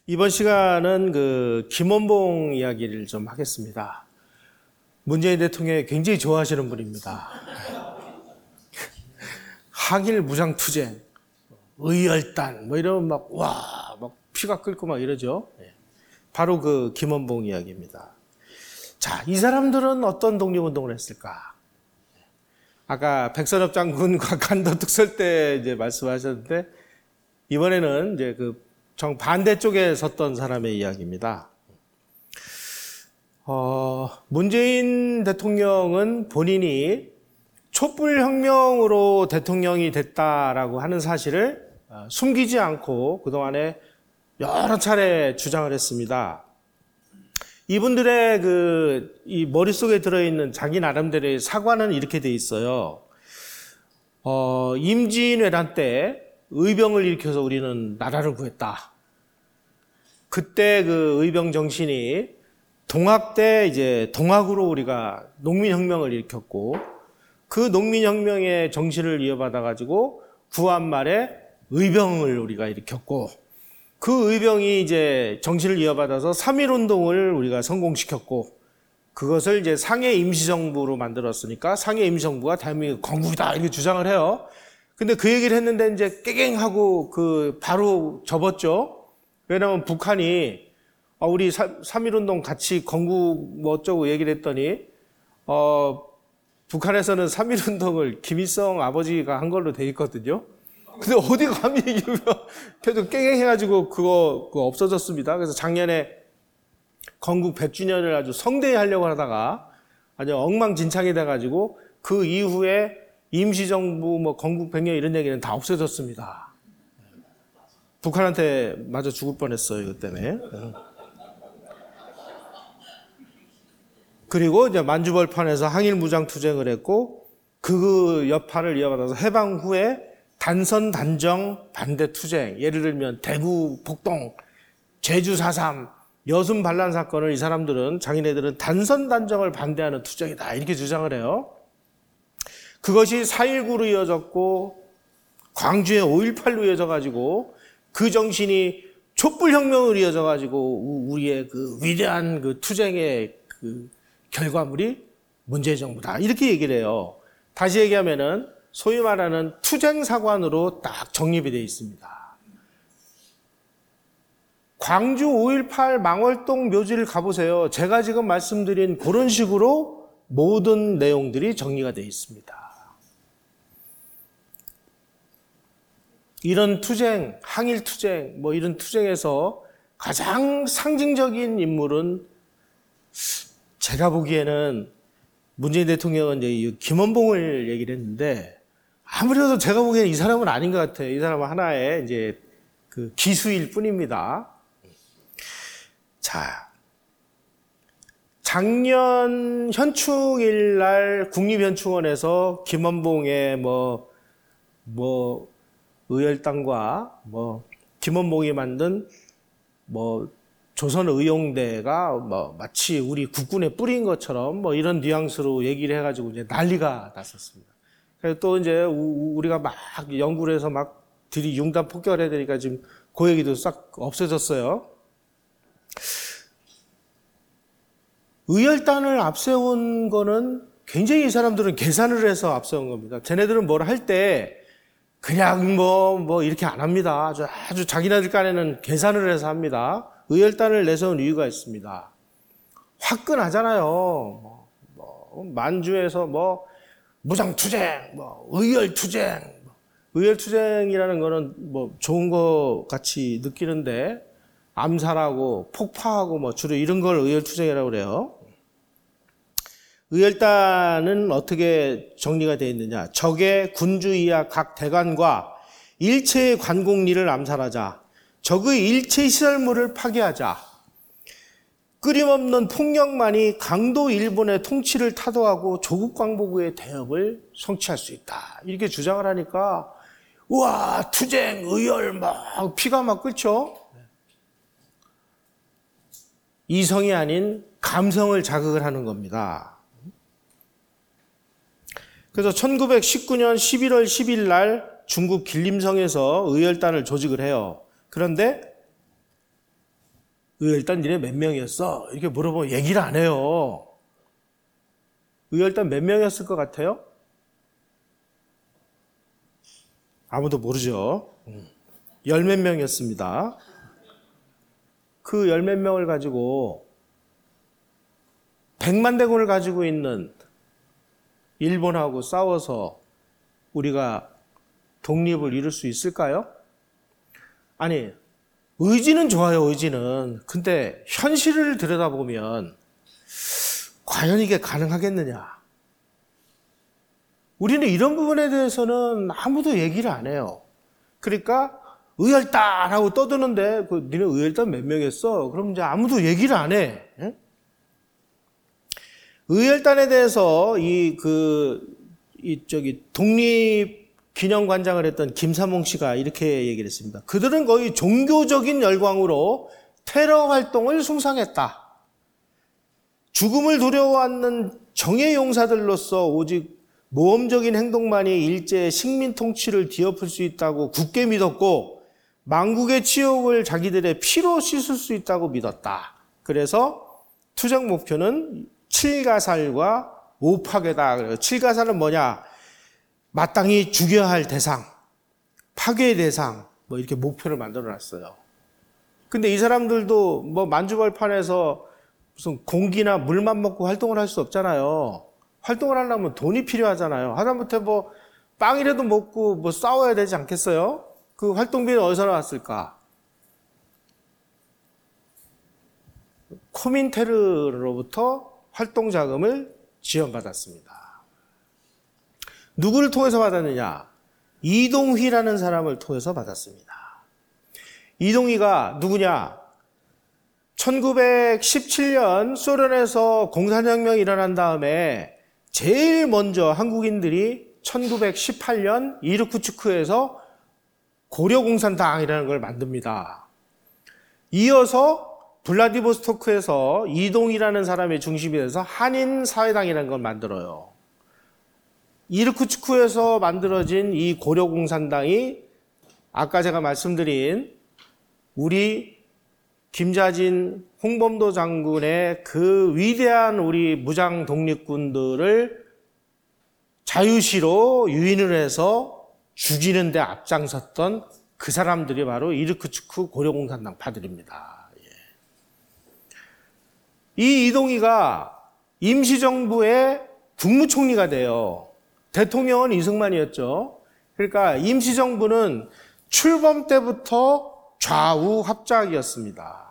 이번 시간은 김원봉 이야기를 좀 하겠습니다. 문재인 대통령이 굉장히 좋아하시는 분입니다. 항일 무장투쟁, 의열단, 이러면 막 피가 끓고 막 이러죠. 바로 김원봉 이야기입니다. 자, 이 사람들은 어떤 독립운동을 했을까? 아까 백선엽 장군과 간도 특설 때 이제 말씀하셨는데, 이번에는 이제 정반대쪽에 섰던 사람의 이야기입니다. 문재인 대통령은 본인이 촛불혁명으로 대통령이 됐다라고 하는 사실을 숨기지 않고 그동안에 여러 차례 주장을 했습니다. 이분들의 이 머릿속에 들어있는 자기 나름대로의 사과는 이렇게 돼 있어요. 임진왜란 때 의병을 일으켜서 우리는 나라를 구했다. 그때 의병 정신이 동학 때 이제 동학으로 우리가 농민혁명을 일으켰고, 그 농민혁명의 정신을 이어받아가지고 구한 말에 의병을 우리가 일으켰고, 그 의병이 이제 정신을 이어받아서 3.1운동을 우리가 성공시켰고, 그것을 이제 상해 임시정부로 만들었으니까 상해 임시정부가 대한민국 건국이다 이렇게 주장을 해요. 근데 그 얘기를 했는데 이제 깨갱하고 바로 접었죠. 왜냐면 북한이 우리 3.1운동 같이 건국 어쩌고 얘기를 했더니 북한에서는 3.1운동을 김일성 아버지가 한 걸로 돼 있거든요. 근데 어디 감히 얘기하면 계속 깨갱해가지고 그거 없어졌습니다. 그래서 작년에 건국 100주년을 아주 성대히 하려고 하다가 아주 엉망진창이 돼가지고 그 이후에 임시정부 건국 100년 이런 얘기는 다 없어졌습니다. 북한한테 맞아 죽을 뻔했어요, 이것 때문에. 그리고 이제 만주벌판에서 항일 무장투쟁을 했고, 그 여파를 이어받아서 해방 후에 단선 단정 반대 투쟁, 예를 들면 대구 폭동, 제주 4.3, 여순 반란 사건을 이 사람들은, 자기네들은 단선 단정을 반대하는 투쟁이다 이렇게 주장을 해요. 그것이 4.19로 이어졌고 광주에 5.18로 이어져가지고 그 정신이 촛불혁명으로 이어져가지고 우리의 위대한 투쟁의 결과물이 문재인 정부다 이렇게 얘기를 해요. 다시 얘기하면은 소위 말하는 투쟁사관으로 딱 정립이 되어 있습니다. 광주 5.18 망월동 묘지를 가보세요. 제가 지금 말씀드린 그런 식으로 모든 내용들이 정리가 되어 있습니다. 이런 투쟁, 항일 투쟁, 이런 투쟁에서 가장 상징적인 인물은 제가 보기에는 문재인 대통령은 이제 김원봉을 얘기를 했는데, 아무래도 제가 보기에는 이 사람은 아닌 것 같아요. 이 사람은 하나의 이제 기수일 뿐입니다. 자, 작년 현충일 날 국립현충원에서 김원봉의 의열단과 김원봉이 만든 조선의용대가 마치 우리 국군의 뿌리인 것처럼 이런 뉘앙스로 얘기를 해가지고 이제 난리가 났었습니다. 그래서 또 이제 우리가 막 연구를 해서 막 융단 폭격을 해야 되니까 지금 그 얘기도 싹 없어졌어요. 의열단을 앞세운 거는 굉장히 이 사람들은 계산을 해서 앞세운 겁니다. 쟤네들은 뭘 할 때 그냥 이렇게 안 합니다. 아주 자기네들 간에는 계산을 해서 합니다. 의열단을 내세운 이유가 있습니다. 화끈하잖아요. 만주에서 무장투쟁, 의열투쟁. 의열투쟁이라는 거는 좋은 거 같이 느끼는데, 암살하고 폭파하고 주로 이런 걸 의열투쟁이라고 그래요. 의열단은 어떻게 정리가 되어 있느냐. 적의 군주 이하 각 대관과 일체의 관공리를 암살하자. 적의 일체 시설물을 파괴하자. 끊임없는 폭력만이 강도 일본의 통치를 타도하고 조국 광복의 대업을 성취할 수 있다. 이렇게 주장을 하니까 우와 투쟁, 의열 피가 막 끓죠. 이성이 아닌 감성을 자극을 하는 겁니다. 그래서 1919년 11월 10일 날 중국 길림성에서 의열단을 조직을 해요. 그런데 의열단 니네 몇 명이었어? 이렇게 물어보면 얘기를 안 해요. 의열단 몇 명이었을 것 같아요? 아무도 모르죠. 열 몇 명이었습니다. 그 열 몇 명을 가지고 100만 대군을 가지고 있는 일본하고 싸워서 우리가 독립을 이룰 수 있을까요? 아니, 의지는 좋아요, 의지는. 근데 현실을 들여다보면 과연 이게 가능하겠느냐? 우리는 이런 부분에 대해서는 아무도 얘기를 안 해요. 그러니까 의열단 하고 떠드는데 니네 의열단 몇 명이었어? 그럼 이제 아무도 얘기를 안 해. 의열단에 대해서 독립기념관장을 했던 김삼홍 씨가 이렇게 얘기를 했습니다. 그들은 거의 종교적인 열광으로 테러 활동을 숭상했다. 죽음을 두려워하는 정예용사들로서 오직 모험적인 행동만이 일제의 식민 통치를 뒤엎을 수 있다고 굳게 믿었고 망국의 치욕을 자기들의 피로 씻을 수 있다고 믿었다. 그래서 투쟁 목표는 칠가살과 오파괴다. 칠가살은 뭐냐? 마땅히 죽여야 할 대상, 파괴의 대상, 뭐 이렇게 목표를 만들어 놨어요. 근데 이 사람들도 뭐 만주벌판에서 무슨 공기나 물만 먹고 활동을 할 수 없잖아요. 활동을 하려면 돈이 필요하잖아요. 하다못해 뭐 빵이라도 먹고 뭐 싸워야 되지 않겠어요? 그 활동비는 어디서 나왔을까? 코민테르로부터 활동 자금을 지원받았습니다. 누구를 통해서 받았느냐? 이동휘라는 사람을 통해서 받았습니다. 이동휘가 누구냐? 1917년 소련에서 공산혁명이 일어난 다음에 제일 먼저 한국인들이 1918년 이르쿠츠크에서 고려공산당이라는 걸 만듭니다. 이어서 블라디보스토크에서 이동이라는 사람의 중심이 돼서 한인사회당이라는 걸 만들어요. 이르쿠츠크에서 만들어진 이 고려공산당이 아까 제가 말씀드린 우리 김자진, 홍범도 장군의 그 위대한 우리 무장 독립군들을 자유시로 유인을 해서 죽이는 데 앞장섰던 그 사람들이 바로 이르쿠츠크 고려공산당 파들입니다. 이 이동희가 임시정부의 국무총리가 돼요. 대통령은 이승만이었죠. 그러니까 임시정부는 출범 때부터 좌우 합작이었습니다.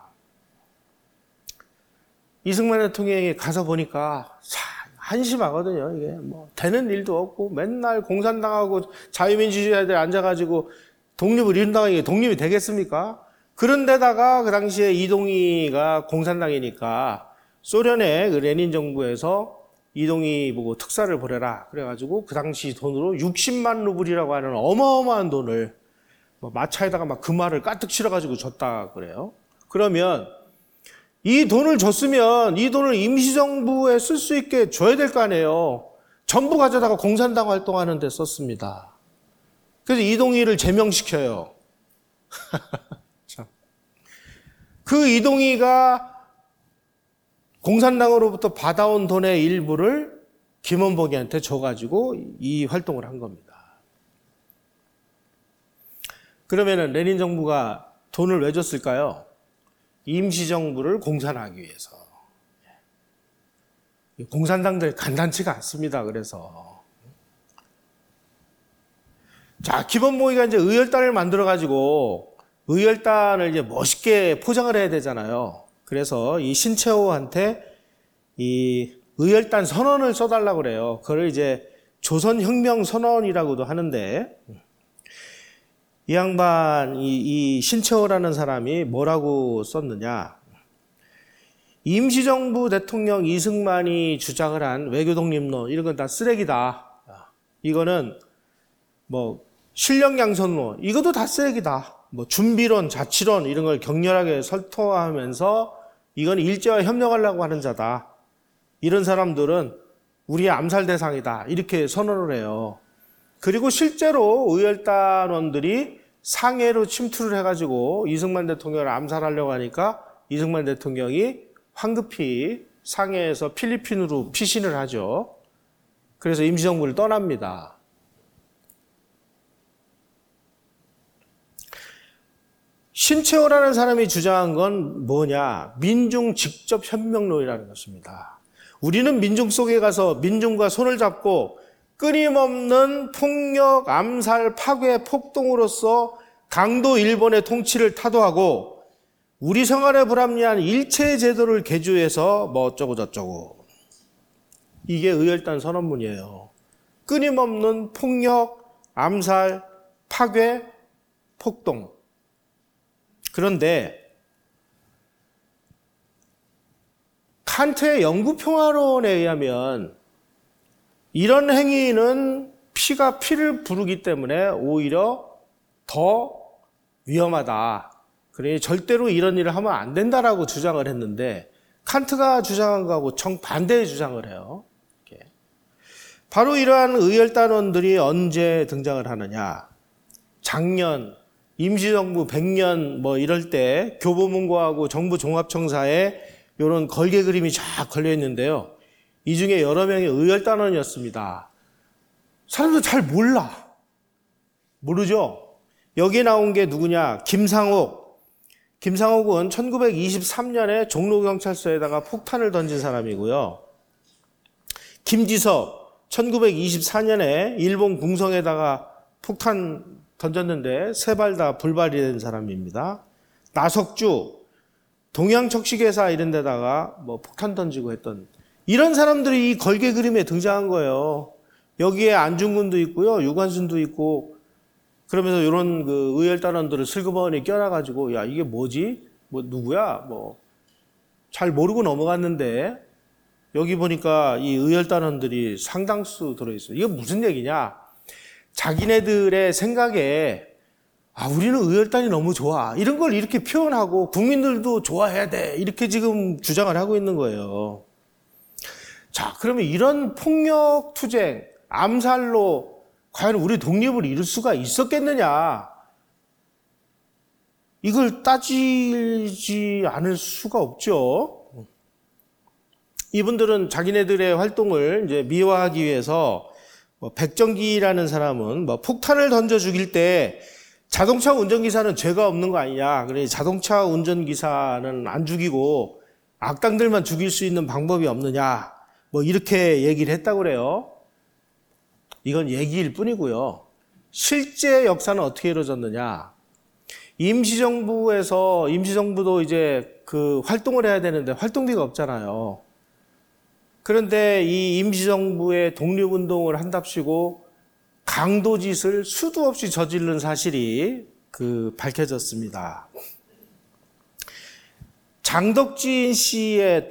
이승만 대통령이 가서 보니까 한심하거든요. 이게 뭐 되는 일도 없고 맨날 공산당하고 자유민주주의자들 앉아가지고 독립을 이룬다고 이게 독립이 되겠습니까? 그런데다가 그 당시에 이동희가 공산당이니까 소련의 그 레닌 정부에서 이동희 보고 특사를 보내라. 그래가지고 그 당시 돈으로 60만 루블이라고 하는 어마어마한 돈을 뭐 마차에다가 막 금화를 가득 실어가지고 줬다 그래요. 그러면 이 돈을 줬으면 이 돈을 임시정부에 쓸 수 있게 줘야 될 거 아니에요. 전부 가져다가 공산당 활동하는 데 썼습니다. 그래서 이동희를 제명시켜요. 그 이동희가 공산당으로부터 받아온 돈의 일부를 김원복이한테 줘가지고 이 활동을 한 겁니다. 그러면은 레닌 정부가 돈을 왜 줬을까요? 임시정부를 공산하기 위해서. 공산당들 간단치가 않습니다. 그래서. 자, 김원복이가 이제 의열단을 만들어가지고 의열단을 이제 멋있게 포장을 해야 되잖아요. 그래서 이 신채호한테 이 의열단 선언을 써달라고 그래요. 그걸 이제 조선혁명 선언이라고도 하는데, 이 양반, 이 신채호라는 사람이 뭐라고 썼느냐. 임시정부 대통령 이승만이 주장을 한 외교독립론, 이런 건 다 쓰레기다. 이거는 뭐 실력양선론, 이것도 다 쓰레기다. 뭐 준비론, 자치론 이런 걸 격렬하게 설토하면서 이건 일제와 협력하려고 하는 자다. 이런 사람들은 우리의 암살 대상이다. 이렇게 선언을 해요. 그리고 실제로 의열단원들이 상해로 침투를 해가지고 이승만 대통령을 암살하려고 하니까 이승만 대통령이 황급히 상해에서 필리핀으로 피신을 하죠. 그래서 임시정부를 떠납니다. 신채호라는 사람이 주장한 건 뭐냐? 민중 직접 현명론이라는 것입니다. 우리는 민중 속에 가서 민중과 손을 잡고 끊임없는 폭력, 암살, 파괴, 폭동으로서 강도 일본의 통치를 타도하고 우리 생활에 불합리한 일체의 제도를 개조해서 뭐 어쩌고 저쩌고. 이게 의열단 선언문이에요. 끊임없는 폭력, 암살, 파괴, 폭동. 그런데 칸트의 영구평화론에 의하면 이런 행위는 피가 피를 부르기 때문에 오히려 더 위험하다. 그러니 절대로 이런 일을 하면 안 된다라고 주장을 했는데 칸트가 주장한 거하고 정반대의 주장을 해요. 바로 이러한 의열단원들이 언제 등장을 하느냐. 작년 임시정부 100년 뭐 이럴 때 교보문고하고 정부 종합청사에 이런 걸개 그림이 쫙 걸려 있는데요. 이 중에 여러 명이 의열단원이었습니다. 사람들 잘 몰라. 모르죠? 여기 나온 게 누구냐? 김상옥. 김상옥은 1923년에 종로경찰서에다가 폭탄을 던진 사람이고요. 김지섭 1924년에 일본 궁성에다가 폭탄 던졌는데 세 발 다 불발이 된 사람입니다. 나석주 동양척식회사 이런 데다가 뭐 폭탄 던지고 했던 이런 사람들이 이 걸개 그림에 등장한 거예요. 여기에 안중근도 있고요. 유관순도 있고 그러면서 이런 그 의열단원들을 슬그머니 껴놔가지고 야 이게 뭐지? 뭐 누구야? 뭐 잘 모르고 넘어갔는데 여기 보니까 이 의열단원들이 상당수 들어있어요. 이게 무슨 얘기냐? 자기네들의 생각에 우리는 의열단이 너무 좋아. 이런 걸 이렇게 표현하고 국민들도 좋아해야 돼. 이렇게 지금 주장을 하고 있는 거예요. 자, 그러면 이런 폭력 투쟁, 암살로 과연 우리 독립을 이룰 수가 있었겠느냐? 이걸 따지지 않을 수가 없죠. 이분들은 자기네들의 활동을 이제 미화하기 위해서 백정기라는 사람은 폭탄을 던져 죽일 때 자동차 운전기사는 죄가 없는 거 아니냐. 그래 자동차 운전기사는 안 죽이고 악당들만 죽일 수 있는 방법이 없느냐. 이렇게 얘기를 했다고 그래요. 이건 얘기일 뿐이고요. 실제 역사는 어떻게 이루어졌느냐. 임시정부도 이제 그 활동을 해야 되는데 활동비가 없잖아요. 그런데 이 임시정부의 독립운동을 한답시고 강도짓을 수도 없이 저지른 사실이 밝혀졌습니다. 장덕수의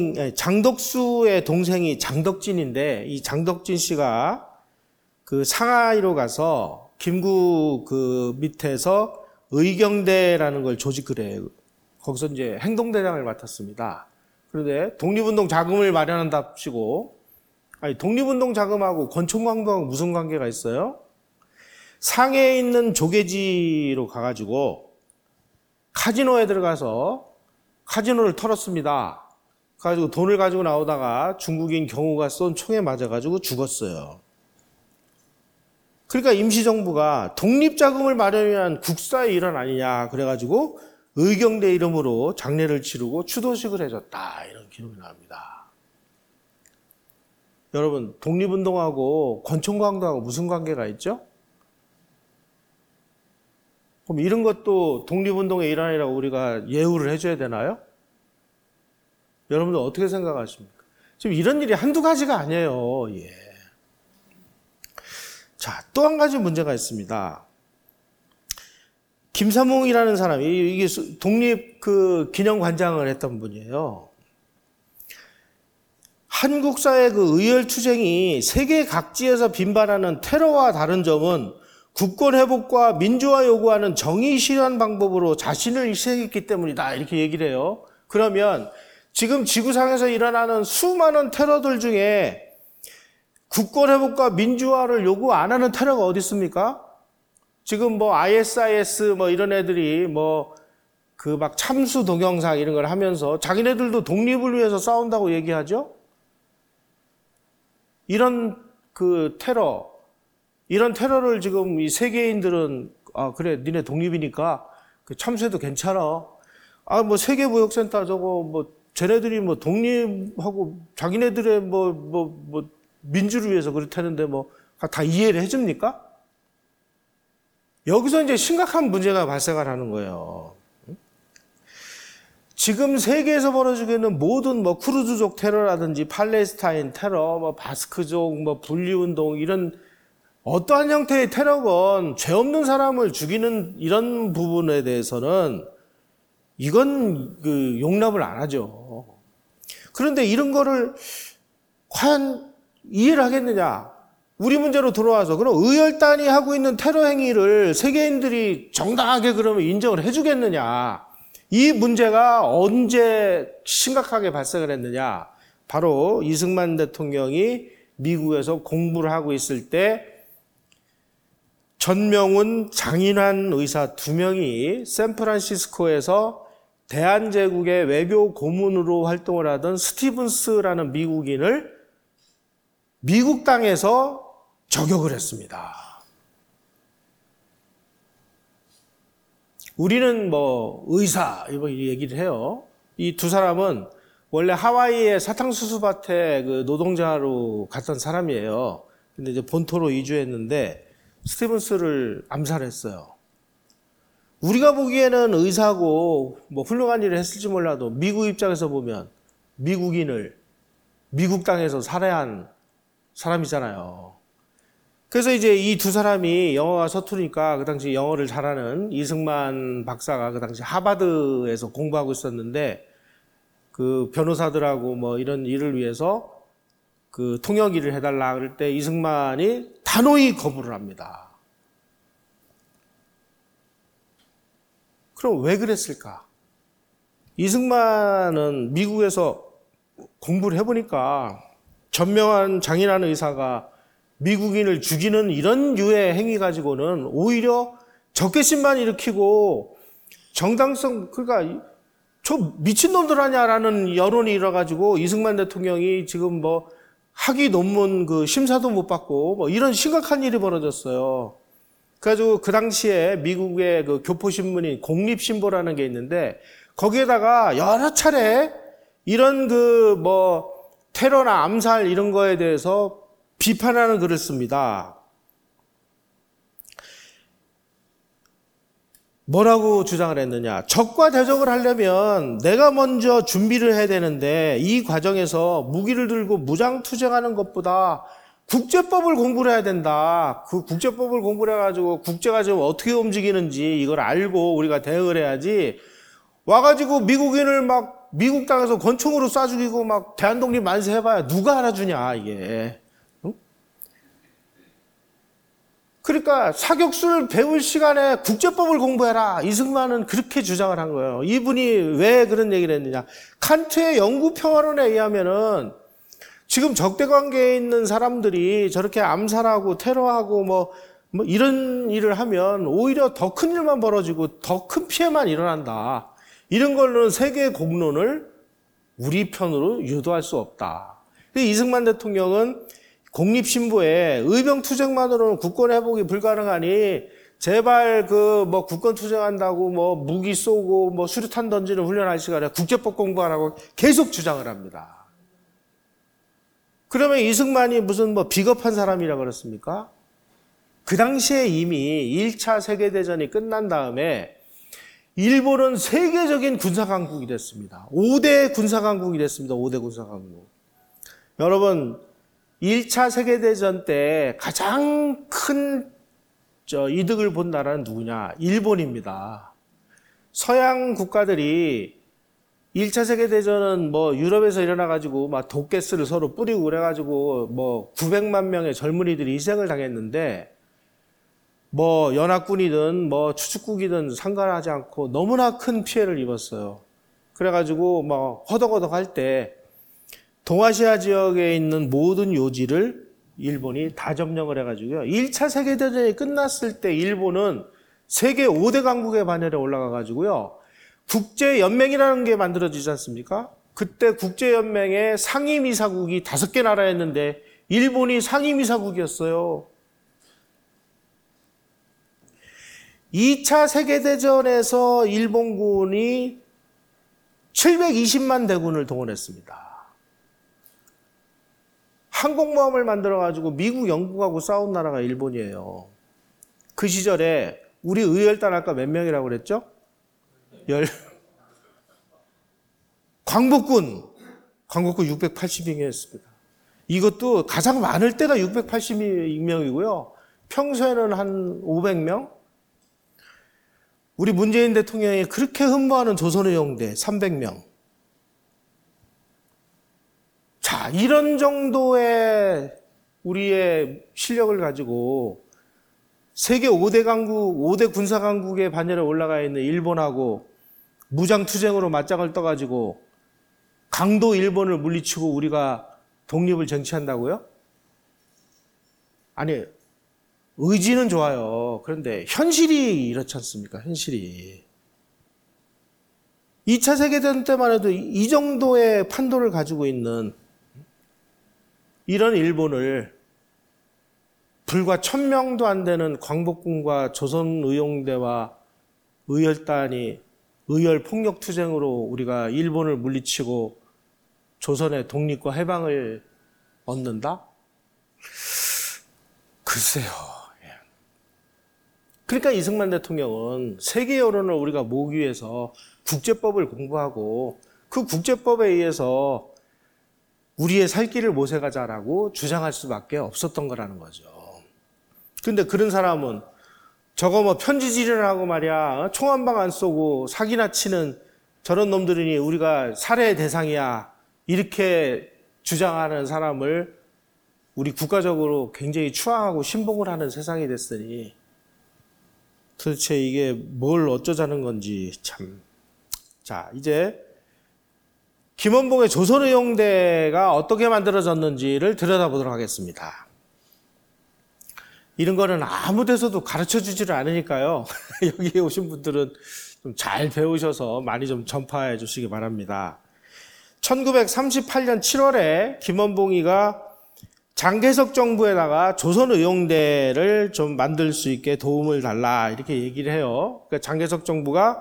동생이 장덕진인데 이 장덕진 씨가 상하이로 가서 김구 밑에서 의경대라는 걸 조직을 해요. 거기서 이제 행동대장을 맡았습니다. 그런데 독립운동 자금을 마련한답시고 독립운동 자금하고 권총광도하고 무슨 관계가 있어요? 상해에 있는 조개지로 가가지고 카지노에 들어가서 카지노를 털었습니다. 그래가지고 돈을 가지고 나오다가 중국인 경호가 쏜 총에 맞아가지고 죽었어요. 그러니까 임시정부가 독립자금을 마련한 국사의 일환 아니냐 그래가지고 의경대 이름으로 장례를 치르고 추도식을 해줬다 이런 기록이 나옵니다. 여러분 독립운동하고 권총광도하고 무슨 관계가 있죠? 그럼 이런 것도 독립운동의 일환이라고 우리가 예우를 해줘야 되나요? 여러분들 어떻게 생각하십니까? 지금 이런 일이 한두 가지가 아니에요. 예. 자, 또 한 가지 문제가 있습니다. 김삼홍이라는 사람이 이게 독립 기념관장을 했던 분이에요. 한국사의 의열 투쟁이 세계 각지에서 빈발하는 테러와 다른 점은 국권 회복과 민주화 요구하는 정의 실현 방법으로 자신을 희생했기 때문이다. 이렇게 얘기를 해요. 그러면 지금 지구상에서 일어나는 수많은 테러들 중에 국권 회복과 민주화를 요구 안 하는 테러가 어디 있습니까? 지금 ISIS 이런 애들이 그 막 참수 동영상 이런 걸 하면서 자기네들도 독립을 위해서 싸운다고 얘기하죠? 이런 그 테러, 이런 테러를 지금 이 세계인들은, 아, 그래, 니네 독립이니까 그 참수해도 괜찮아. 아, 뭐 세계무역센터 저거 뭐 쟤네들이 뭐 독립하고 자기네들의 뭐 민주를 위해서 그렇다는데 뭐 다 이해를 해줍니까? 여기서 이제 심각한 문제가 발생을 하는 거예요. 지금 세계에서 벌어지고 있는 모든 뭐 쿠르드족 테러라든지 팔레스타인 테러, 뭐 바스크족, 뭐 분리운동 이런 어떠한 형태의 테러건 죄 없는 사람을 죽이는 이런 부분에 대해서는 이건 그 용납을 안 하죠. 그런데 이런 거를 과연 이해를 하겠느냐? 우리 문제로 들어와서 그럼 의열단이 하고 있는 테러 행위를 세계인들이 정당하게 그러면 인정을 해주겠느냐? 이 문제가 언제 심각하게 발생을 했느냐? 바로 이승만 대통령이 미국에서 공부를 하고 있을 때 전명훈, 장인환 의사 2명이 샌프란시스코에서 대한제국의 외교 고문으로 활동을 하던 스티븐스라는 미국인을 미국 땅에서 저격을 했습니다. 우리는 뭐 의사 이런 얘기를 해요. 이 두 사람은 원래 하와이의 사탕수수밭에 그 노동자로 갔던 사람이에요. 근데 이제 본토로 이주했는데 스티븐스를 암살했어요. 우리가 보기에는 의사고 뭐 훌륭한 일을 했을지 몰라도 미국 입장에서 보면 미국인을 미국 땅에서 살해한 사람이잖아요. 그래서 이제 이 두 사람이 영어가 서투르니까 그 당시 영어를 잘하는 이승만 박사가 그 당시 하버드에서 공부하고 있었는데 그 변호사들하고 뭐 이런 일을 위해서 그 통역 일을 해달라 그럴 때 이승만이 단호히 거부를 합니다. 그럼 왜 그랬을까? 이승만은 미국에서 공부를 해보니까 전명한 장인환 의사가 미국인을 죽이는 이런 유의 행위 가지고는 오히려 적개심만 일으키고 정당성, 그러니까 저 미친놈들 하냐라는 여론이 일어가지고 이승만 대통령이 지금 뭐 학위 논문 그 심사도 못 받고 뭐 이런 심각한 일이 벌어졌어요. 그래가지고 그 당시에 미국의 그 교포신문인 공립신보라는 게 있는데 거기에다가 여러 차례 이런 그 뭐 테러나 암살 이런 거에 대해서 비판하는 글을 씁니다. 뭐라고 주장을 했느냐? 적과 대적을 하려면 내가 먼저 준비를 해야 되는데 이 과정에서 무기를 들고 무장투쟁하는 것보다 국제법을 공부를 해야 된다. 그 국제법을 공부를 해가지고 국제가 지금 어떻게 움직이는지 이걸 알고 우리가 대응을 해야지 와가지고 미국인을 막 미국 땅에서 권총으로 쏴 죽이고 막 대한독립 만세 해봐야 누가 알아주냐 이게. 그러니까 사격수를 배울 시간에 국제법을 공부해라. 이승만은 그렇게 주장을 한 거예요. 이분이 왜 그런 얘기를 했느냐. 칸트의 영구평화론에 의하면은 지금 적대관계에 있는 사람들이 저렇게 암살하고 테러하고 뭐 이런 일을 하면 오히려 더 큰 일만 벌어지고 더 큰 피해만 일어난다. 이런 걸로는 세계 공론을 우리 편으로 유도할 수 없다. 이승만 대통령은 공립신보에 의병투쟁만으로는 국권 회복이 불가능하니 제발 그 뭐 국권 투쟁한다고 뭐 무기 쏘고 뭐 수류탄 던지는 훈련할 시간에 국제법 공부하라고 계속 주장을 합니다. 그러면 이승만이 무슨 뭐 비겁한 사람이라 그랬습니까? 그 당시에 이미 1차 세계대전이 끝난 다음에 일본은 세계적인 군사강국이 됐습니다. 5대 군사강국이 됐습니다. 5대 군사강국. 여러분 1차 세계대전 때 가장 큰 이득을 본 나라는 누구냐? 일본입니다. 서양 국가들이 1차 세계대전은 뭐 유럽에서 일어나가지고 막 독가스를 서로 뿌리고 그래가지고 뭐 900만 명의 젊은이들이 희생을 당했는데 뭐 연합군이든 뭐 추축국이든 상관하지 않고 너무나 큰 피해를 입었어요. 그래가지고 뭐 허덕허덕 할 때 동아시아 지역에 있는 모든 요지를 일본이 다 점령을 해가지고요. 1차 세계대전이 끝났을 때 일본은 세계 5대 강국의 반열에 올라가가지고요. 국제연맹이라는 게 만들어지지 않습니까? 그때 국제연맹의 상임이사국이 5개 나라였는데 일본이 상임이사국이었어요. 2차 세계대전에서 일본군이 720만 대군을 동원했습니다. 항공모함을 만들어가지고 미국, 영국하고 싸운 나라가 일본이에요. 그 시절에 우리 의열단 아까 몇 명이라고 그랬죠? 광복군 680명이었습니다. 이것도 가장 많을 때가 680명이고요. 평소에는 한 500명? 우리 문재인 대통령이 그렇게 흠모하는 조선의용대 300명. 자, 이런 정도의 우리의 실력을 가지고 세계 5대 강국, 5대 군사 강국의 반열에 올라가 있는 일본하고 무장투쟁으로 맞짱을 떠가지고 강도 일본을 물리치고 우리가 독립을 쟁취한다고요? 아니, 의지는 좋아요. 그런데 현실이 이렇지 않습니까? 현실이. 2차 세계대전 때만 해도 이 정도의 판도를 가지고 있는 이런 일본을 불과 1000명도 안 되는 광복군과 조선의용대와 의열단이 의열 폭력투쟁으로 우리가 일본을 물리치고 조선의 독립과 해방을 얻는다? 글쎄요. 그러니까 이승만 대통령은 세계 여론을 우리가 모으기 위해서 국제법을 공부하고 그 국제법에 의해서 우리의 살 길을 모색하자라고 주장할 수밖에 없었던 거라는 거죠. 근데 그런 사람은 저거 뭐 편지질을 하고 말이야, 총 한 방 안 쏘고 사기나 치는 저런 놈들이니 우리가 살해의 대상이야, 이렇게 주장하는 사람을 우리 국가적으로 굉장히 추앙하고 신봉을 하는 세상이 됐으니 도대체 이게 뭘 어쩌자는 건지 참. 자, 이제 김원봉의 조선의용대가 어떻게 만들어졌는지를 들여다보도록 하겠습니다. 이런 거는 아무 데서도 가르쳐 주지를 않으니까요. 여기에 오신 분들은 좀 잘 배우셔서 많이 좀 전파해 주시기 바랍니다. 1938년 7월에 김원봉이가 장개석 정부에다가 조선의용대를 좀 만들 수 있게 도움을 달라 이렇게 얘기를 해요. 그러니까 장개석 정부가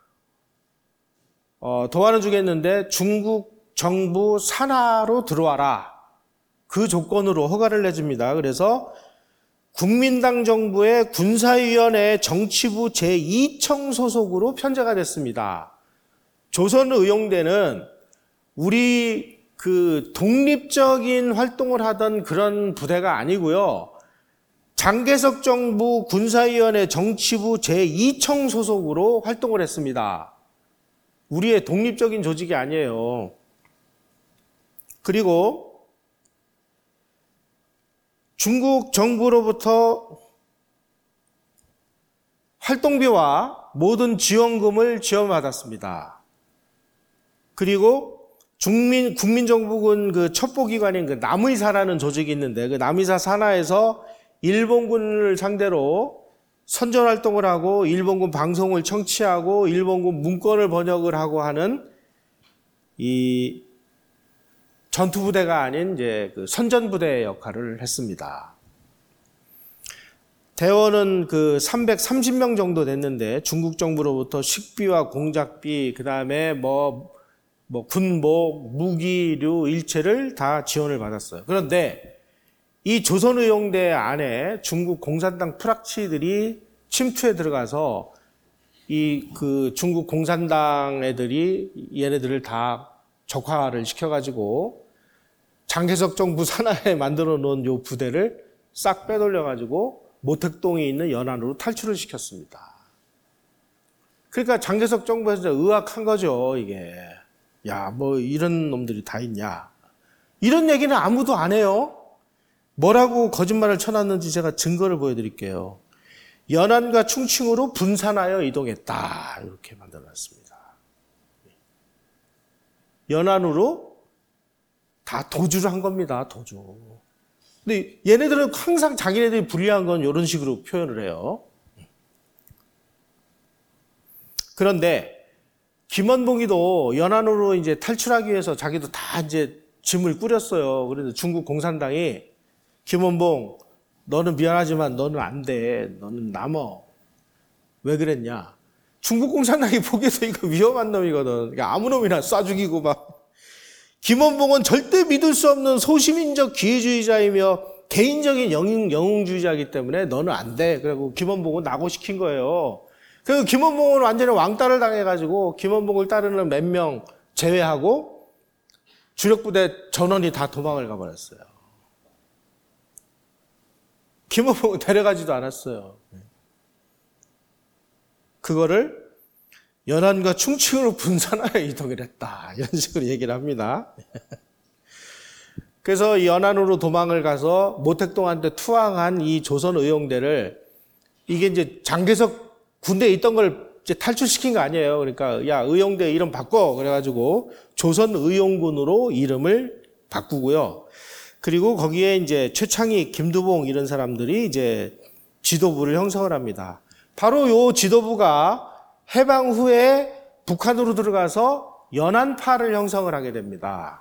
도와는 주겠는데 중국 정부 산하로 들어와라. 그 조건으로 허가를 내줍니다. 그래서 국민당 정부의 군사위원회 정치부 제2청 소속으로 편제가 됐습니다. 조선의용대는 우리 그 독립적인 활동을 하던 그런 부대가 아니고요. 장개석 정부 군사위원회 정치부 제2청 소속으로 활동을 했습니다. 우리의 독립적인 조직이 아니에요. 그리고 중국 정부로부터 활동비와 모든 지원금을 지원받았습니다. 그리고 국민정부군 그 첩보기관인 그 남의사라는 조직이 있는데 그 남의사 산하에서 일본군을 상대로 선전활동을 하고 일본군 방송을 청취하고 일본군 문건을 번역을 하고 하는 이 전투부대가 아닌 이제 그 선전부대의 역할을 했습니다. 대원은 그 330명 정도 됐는데 중국 정부로부터 식비와 공작비, 그 다음에 뭐 군복, 무기류 일체를 다 지원을 받았어요. 그런데 이 조선의용대 안에 중국 공산당 프락치들이 침투해 들어가서 이 그 중국 공산당 애들이 얘네들을 다 적화를 시켜가지고 장개석 정부 산하에 만들어 놓은 요 부대를 싹 빼돌려가지고 모택동에 있는 연안으로 탈출을 시켰습니다. 그러니까 장개석 정부에서 의학한 거죠, 이게. 야, 뭐 이런 놈들이 다 있냐. 이런 얘기는 아무도 안 해요. 뭐라고 거짓말을 쳐놨는지 제가 증거를 보여드릴게요. 연안과 충칭으로 분산하여 이동했다. 이렇게 만들어놨습니다. 연안으로 다 도주를 한 겁니다. 도주. 근데 얘네들은 항상 자기네들이 불리한 건 이런 식으로 표현을 해요. 그런데 김원봉이도 연안으로 이제 탈출하기 위해서 자기도 다 이제 짐을 꾸렸어요. 그래서 중국 공산당이 김원봉, 너는 미안하지만 너는 안 돼. 너는 남어. 왜 그랬냐? 중국 공산당이 보기에도 이거 위험한 놈이거든. 그러니까 아무 놈이나 쏴 죽이고 막. 김원봉은 절대 믿을 수 없는 소시민적 기회주의자이며 개인적인 영웅주의자이기 때문에 너는 안 돼. 그리고 김원봉은 낙오시킨 거예요. 그리고 김원봉은 완전히 왕따를 당해가지고 김원봉을 따르는 몇 명 제외하고 주력부대 전원이 다 도망을 가버렸어요. 김원봉은 데려가지도 않았어요. 그거를 연안과 충칭으로 분산하여 이동을 했다. 이런 식으로 얘기를 합니다. 그래서 연안으로 도망을 가서 모택동한테 투항한 이 조선 의용대를 이게 이제 장개석 군대에 있던 걸 이제 탈출시킨 거 아니에요. 그러니까 야, 의용대 이름 바꿔. 그래가지고 조선 의용군으로 이름을 바꾸고요. 그리고 거기에 이제 최창익, 김두봉 이런 사람들이 이제 지도부를 형성을 합니다. 바로 요 지도부가 해방 후에 북한으로 들어가서 연안파를 형성을 하게 됩니다.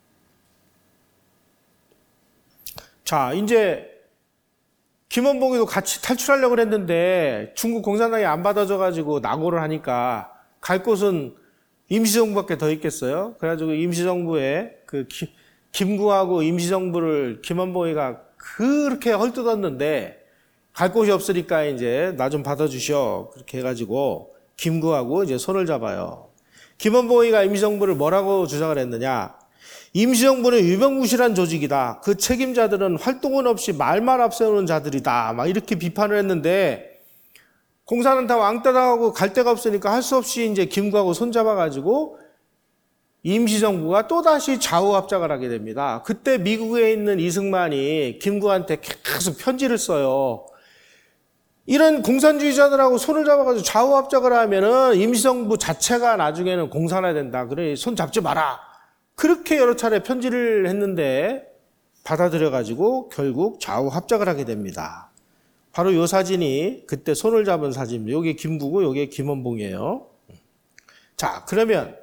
자, 이제 김원봉이도 같이 탈출하려고 했는데 중국 공산당이 안 받아줘가지고 낙오를 하니까 갈 곳은 임시정부밖에 더 있겠어요? 그래가지고 임시정부에 그 김구하고 임시정부를 김원봉이가 그렇게 헐뜯었는데 갈 곳이 없으니까 이제 나 좀 받아주셔. 그렇게 해가지고 김구하고 이제 손을 잡아요. 김원봉이가 임시정부를 뭐라고 주장을 했느냐? 임시정부는 유명무실한 조직이다. 그 책임자들은 활동은 없이 말만 앞세우는 자들이다. 막 이렇게 비판을 했는데 공사는 다 왕따 당하고 갈 데가 없으니까 할 수 없이 이제 김구하고 손잡아가지고 임시정부가 또다시 좌우합작을 하게 됩니다. 그때 미국에 있는 이승만이 김구한테 계속 편지를 써요. 이런 공산주의자들하고 손을 잡아가지고 좌우합작을 하면은 임시정부 자체가 나중에는 공산화된다. 그래, 손 잡지 마라. 그렇게 여러 차례 편지를 했는데 받아들여가지고 결국 좌우합작을 하게 됩니다. 바로 이 사진이 그때 손을 잡은 사진입니다. 이게 김구고 이게 김원봉이에요. 자, 그러면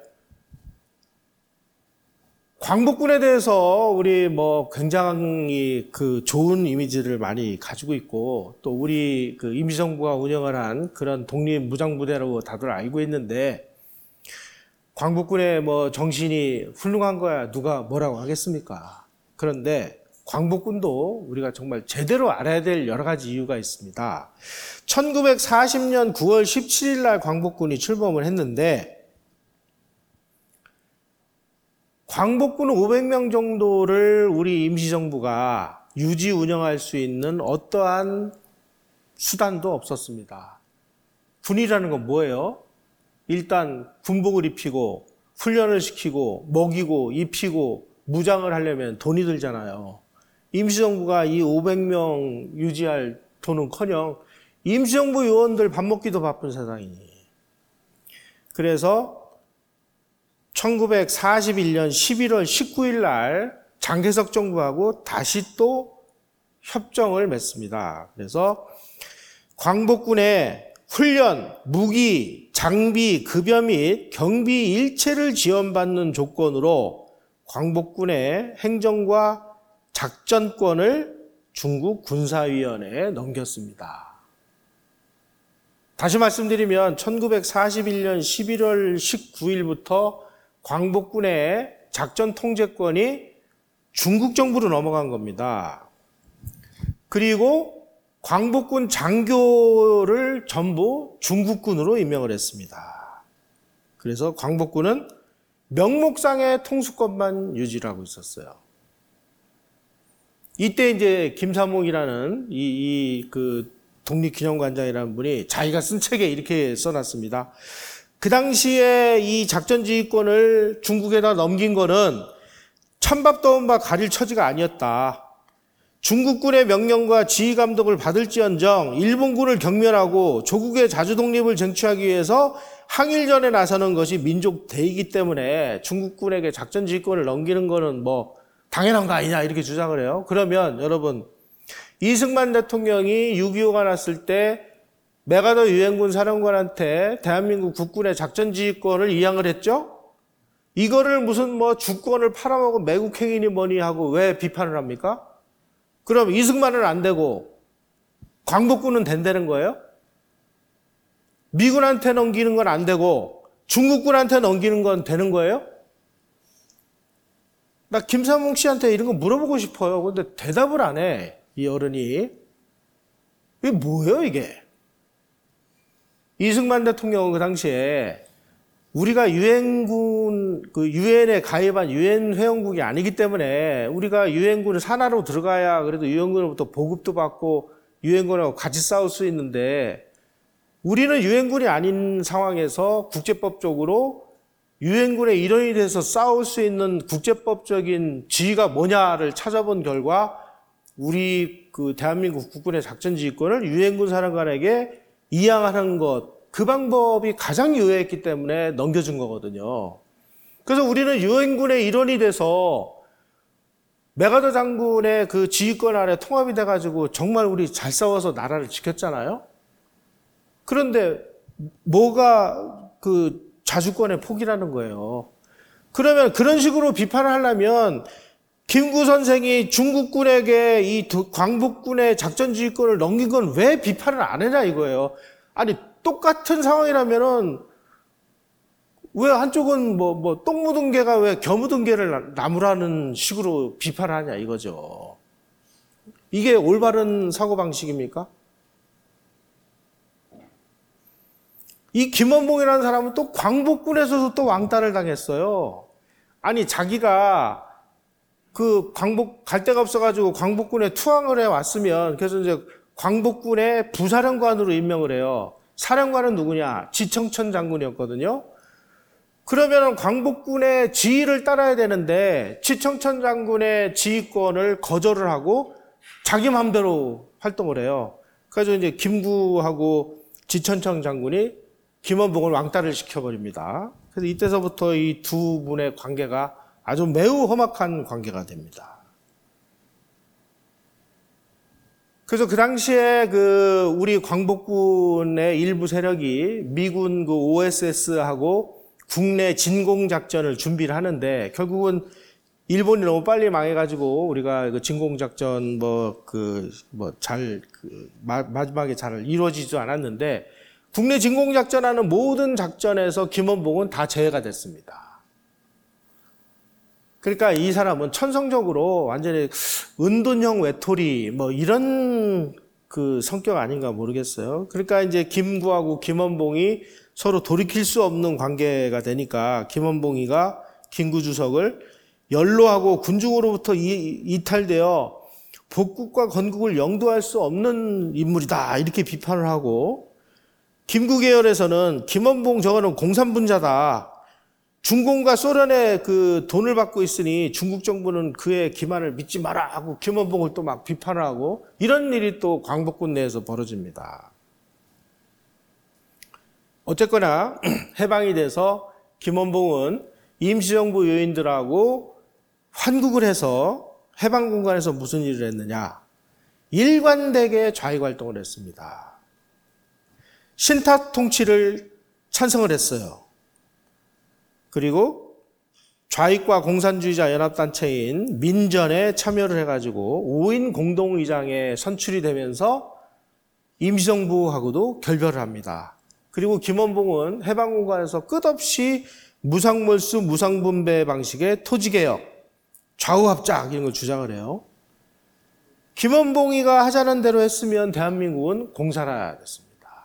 광복군에 대해서 우리 뭐 굉장히 그 좋은 이미지를 많이 가지고 있고 또 우리 그 임시정부가 운영을 한 그런 독립무장부대라고 다들 알고 있는데 광복군의 뭐 정신이 훌륭한 거야 누가 뭐라고 하겠습니까? 그런데 광복군도 우리가 정말 제대로 알아야 될 여러 가지 이유가 있습니다. 1940년 9월 17일 날 광복군이 출범을 했는데 광복군 500명 정도를 우리 임시정부가 유지 운영할 수 있는 어떠한 수단도 없었습니다. 군이라는 건 뭐예요? 일단 군복을 입히고 훈련을 시키고 먹이고 입히고 무장을 하려면 돈이 들잖아요. 임시정부가 이 500명 유지할 돈은커녕 임시정부 요원들 밥 먹기도 바쁜 세상이니. 그래서 1941년 11월 19일 날 장개석 정부하고 다시 또 협정을 맺습니다. 그래서 광복군의 훈련, 무기, 장비, 급여 및 경비 일체를 지원받는 조건으로 광복군의 행정과 작전권을 중국 군사위원회에 넘겼습니다. 다시 말씀드리면 1941년 11월 19일부터 광복군의 작전 통제권이 중국 정부로 넘어간 겁니다. 그리고 광복군 장교를 전부 중국군으로 임명을 했습니다. 그래서 광복군은 명목상의 통수권만 유지하고 있었어요. 이때 이제 김삼옥이라는 그 독립기념관장이라는 분이 자기가 쓴 책에 이렇게 써놨습니다. 그 당시에 이 작전지휘권을 중국에다 넘긴 거는 찬밥 더운 바 가릴 처지가 아니었다. 중국군의 명령과 지휘 감독을 받을지언정 일본군을 경멸하고 조국의 자주 독립을 쟁취하기 위해서 항일전에 나서는 것이 민족 대의이기 때문에 중국군에게 작전 지휘권을 넘기는 거는 뭐 당연한 거 아니냐 이렇게 주장을 해요. 그러면 여러분 이승만 대통령이 6.25가 났을 때 메가더 유엔군 사령관한테 대한민국 국군의 작전지휘권을 이양을 했죠? 이거를 무슨 뭐 주권을 팔아먹은 매국 행위니 뭐니 하고 왜 비판을 합니까? 그럼 이승만은 안 되고 광복군은 된다는 거예요? 미군한테 넘기는 건 안 되고 중국군한테 넘기는 건 되는 거예요? 나 김삼봉 씨한테 이런 거 물어보고 싶어요. 근데 대답을 안 해, 이 어른이. 이게 뭐예요, 이게? 이승만 대통령은 그 당시에 우리가 유엔군, 유엔에 가입한 유엔 회원국이 아니기 때문에 우리가 유엔군을 산하로 들어가야 그래도 유엔군으로부터 보급도 받고 유엔군하고 같이 싸울 수 있는데 우리는 유엔군이 아닌 상황에서 국제법적으로 유엔군의 일원이 돼서 싸울 수 있는 국제법적인 지위가 뭐냐를 찾아본 결과 우리 대한민국 국군의 작전지휘권을 유엔군 사령관에게 이양하는 것, 그 방법이 가장 유효했기 때문에 넘겨준 거거든요. 그래서 우리는 유엔군의 일원이 돼서 메가더 장군의 그 지휘권 아래 통합이 돼가지고 정말 우리 잘 싸워서 나라를 지켰잖아요. 그런데 뭐가 그 자주권의 포기라는 거예요. 그러면 그런 식으로 비판을 하려면 김구 선생이 중국군에게 이 광복군의 작전지휘권을 넘긴 건 왜 비판을 안 하냐 이거예요. 아니 똑같은 상황이라면은 왜 한쪽은 똥 묻은 개가 왜 겨 묻은 개를 나무라는 식으로 비판을 하냐 이거죠. 이게 올바른 사고방식입니까? 이 김원봉이라는 사람은 또 광복군에서도 또 왕따를 당했어요. 아니 자기가 그 광복 갈 데가 없어가지고 광복군에 투항을 해 왔으면 그래서 이제 광복군의 부사령관으로 임명을 해요. 사령관은 누구냐? 지청천 장군이었거든요. 그러면 광복군의 지휘를 따라야 되는데 지청천 장군의 지휘권을 거절을 하고 자기 마음대로 활동을 해요. 그래서 이제 김구하고 지청천 장군이 김원봉을 왕따를 시켜버립니다. 그래서 이때서부터 이 두 분의 관계가 아주 매우 험악한 관계가 됩니다. 그래서 그 당시에 우리 광복군의 일부 세력이 미군 OSS하고 국내 진공작전을 준비를 하는데 결국은 일본이 너무 빨리 망해가지고 우리가 진공작전 마지막에 잘 이루어지지도 않았는데 국내 진공작전하는 모든 작전에서 김원봉은 다 제외가 됐습니다. 그러니까 이 사람은 천성적으로 완전히 은둔형 외톨이 이런 성격 아닌가 모르겠어요. 그러니까 이제 김구하고 김원봉이 서로 돌이킬 수 없는 관계가 되니까 김원봉이가 김구 주석을 연로하고 군중으로부터 이탈되어 복국과 건국을 영도할 수 없는 인물이다 이렇게 비판을 하고 김구 계열에서는 김원봉 저거는 공산분자다. 중공과 소련의 돈을 받고 있으니 중국 정부는 그의 기만을 믿지 마라 하고 김원봉을 또 막 비판을 하고 이런 일이 또 광복군 내에서 벌어집니다. 어쨌거나 해방이 돼서 김원봉은 임시정부 요인들하고 환국을 해서 해방 공간에서 무슨 일을 했느냐? 일관되게 좌익 활동을 했습니다. 신탁 통치를 찬성을 했어요. 그리고 좌익과 공산주의자 연합단체인 민전에 참여를 해가지고 5인 공동의장에 선출이 되면서 임시정부하고도 결별을 합니다. 그리고 김원봉은 해방공간에서 끝없이 무상몰수, 무상분배 방식의 토지개혁, 좌우합작 이런 걸 주장을 해요. 김원봉이가 하자는 대로 했으면 대한민국은 공산화됐습니다.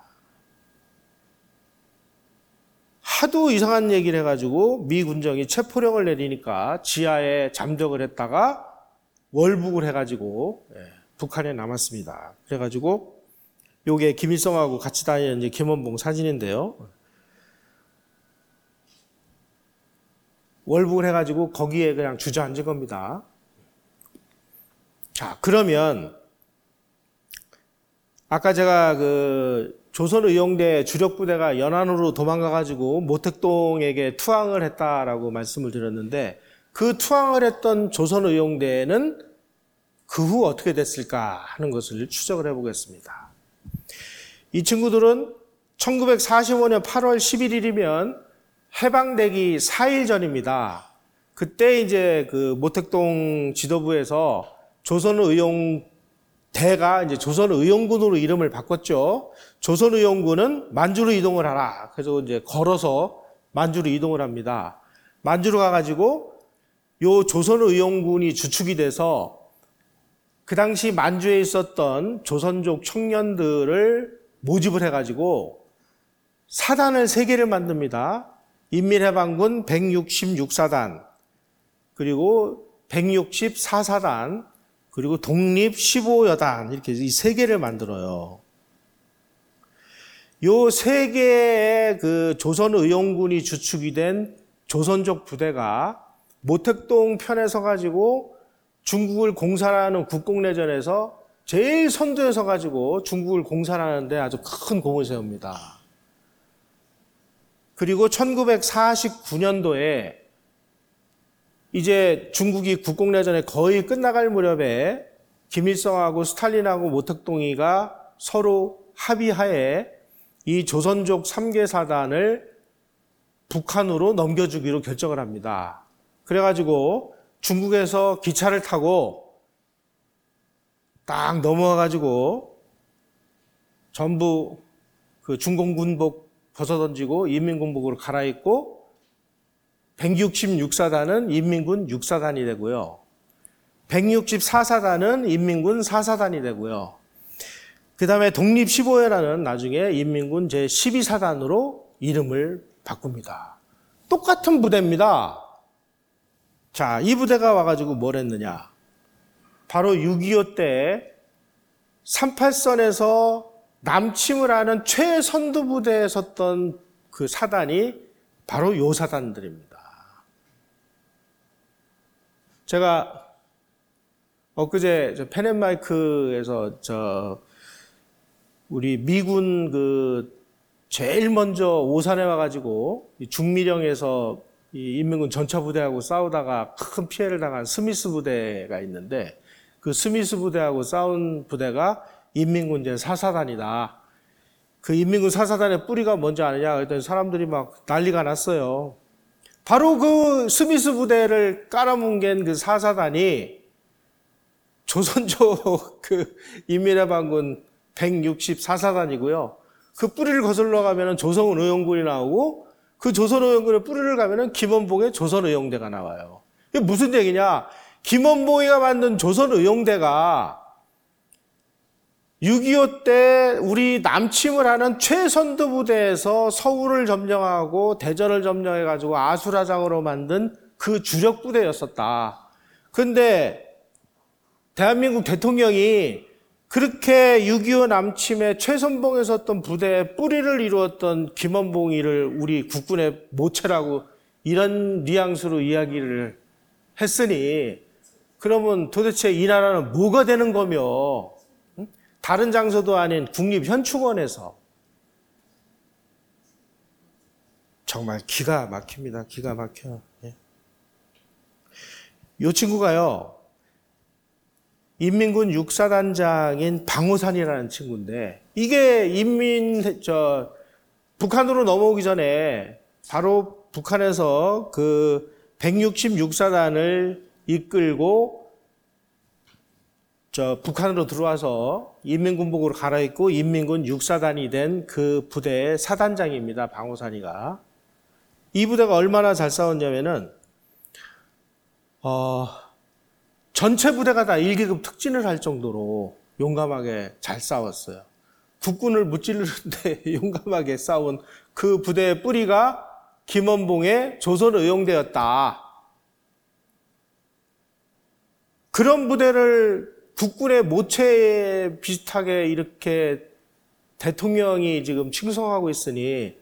하도 이상한 얘기를 해가지고 미 군정이 체포령을 내리니까 지하에 잠적을 했다가 월북을 해가지고 북한에 남았습니다. 그래가지고 요게 김일성하고 같이 다니는 이제 김원봉 사진인데요. 월북을 해가지고 거기에 그냥 주저앉은 겁니다. 자, 그러면 아까 제가 조선의용대 주력부대가 연안으로 도망가가지고 모택동에게 투항을 했다라고 말씀을 드렸는데 그 투항을 했던 조선의용대는 그 후 어떻게 됐을까 하는 것을 추적을 해보겠습니다. 이 친구들은 1945년 8월 11일이면 해방되기 4일 전입니다. 그때 이제 그 모택동 지도부에서 조선의용대가 이제 조선의용군으로 이름을 바꿨죠. 조선의용군은 만주로 이동을 하라. 그래서 이제 걸어서 만주로 이동을 합니다. 만주로 가가지고 요 조선의용군이 주축이 돼서 그 당시 만주에 있었던 조선족 청년들을 모집을 해가지고 사단을 3개를 만듭니다. 인민해방군 166사단, 그리고 164사단, 그리고 독립 15여단, 이렇게 이 3개를 만들어요. 요 3개의 그 조선의용군이 주축이 된 조선족 부대가 모택동 편에 서가지고 중국을 공산하는 국共내전에서 제일 선두에 서가지고 중국을 공산하는데 아주 큰 공을 세웁니다. 그리고 1949년도에 이제 중국이 국共내전에 거의 끝나갈 무렵에 김일성하고 스탈린하고 모택동이가 서로 합의하에 이 조선족 3개 사단을 북한으로 넘겨주기로 결정을 합니다. 그래가지고 중국에서 기차를 타고 딱 넘어와가지고 전부 그 중공군복 벗어던지고 인민군복으로 갈아입고 166사단은 인민군 6사단이 되고요. 164사단은 인민군 4사단이 되고요. 그 다음에 독립 15여단은 나중에 인민군 제12사단으로 이름을 바꿉니다. 똑같은 부대입니다. 자, 이 부대가 와가지고 뭘 했느냐. 바로 6.25 때 38선에서 남침을 하는 최선두 부대에 섰던 그 사단이 바로 요 사단들입니다. 제가 엊그제 펜앤마이크에서 우리 미군 제일 먼저 오산에 와가지고 중미령에서 이 인민군 전차 부대하고 싸우다가 큰 피해를 당한 스미스 부대가 있는데 그 스미스 부대하고 싸운 부대가 인민군 제4사단이다. 그 인민군 4사단의 뿌리가 뭔지 아느냐 그랬더니 사람들이 막 난리가 났어요. 바로 그 스미스 부대를 깔아뭉갠 그 4사단이 조선족 그 인민해방군 164사단이고요. 그 뿌리를 거슬러 가면은 조선의용군이 나오고 그 조선의용군의 뿌리를 가면은 김원봉의 조선의용대가 나와요. 이게 무슨 얘기냐? 김원봉이가 만든 조선의용대가 6.25 때 우리 남침을 하는 최선두 부대에서 서울을 점령하고 대전을 점령해가지고 아수라장으로 만든 그 주력 부대였었다. 근데 대한민국 대통령이 그렇게 6.25 남침에 최선봉에 섰던 부대의 뿌리를 이루었던 김원봉이를 우리 국군의 모체라고 이런 뉘앙스로 이야기를 했으니 그러면 도대체 이 나라는 뭐가 되는 거며 다른 장소도 아닌 국립현충원에서 정말 기가 막힙니다. 기가 막혀. 이 친구가요. 인민군 6사단장인 방호산이라는 친구인데 이게 북한으로 넘어오기 전에 바로 북한에서 그 166사단을 이끌고 북한으로 들어와서 인민군복으로 갈아입고 인민군 6사단이 된 그 부대의 사단장입니다. 방호산이가. 이 부대가 얼마나 잘 싸웠냐면은 전체 부대가 다 1계급 특진을 할 정도로 용감하게 잘 싸웠어요. 국군을 무찌르는데 용감하게 싸운 그 부대의 뿌리가 김원봉의 조선의용대였다. 그런 부대를 국군의 모체에 비슷하게 이렇게 대통령이 지금 칭송하고 있으니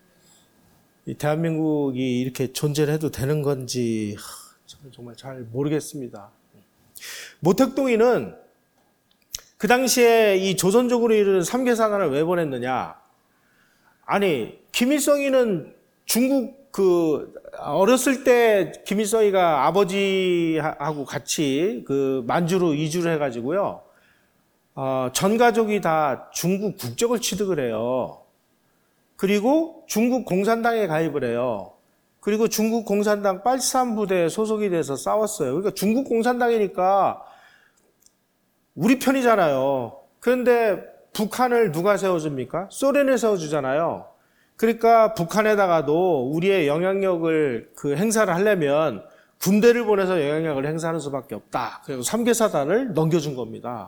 대한민국이 이렇게 존재를 해도 되는 건지 정말 잘 모르겠습니다. 모택동이는 그 당시에 이 조선족으로 이루는 3개 사단을 왜 보냈느냐? 아니, 김일성이는 중국 어렸을 때 김일성이가 아버지하고 같이 만주로 이주를 해가지고요. 전 가족이 다 중국 국적을 취득을 해요. 그리고 중국 공산당에 가입을 해요. 그리고 중국 공산당 83 부대에 소속이 돼서 싸웠어요. 그러니까 중국 공산당이니까 우리 편이잖아요. 그런데 북한을 누가 세워줍니까? 소련이 세워주잖아요. 그러니까 북한에다가도 우리의 영향력을 행사를 하려면 군대를 보내서 영향력을 행사하는 수밖에 없다. 그래서 3개사단을 넘겨준 겁니다.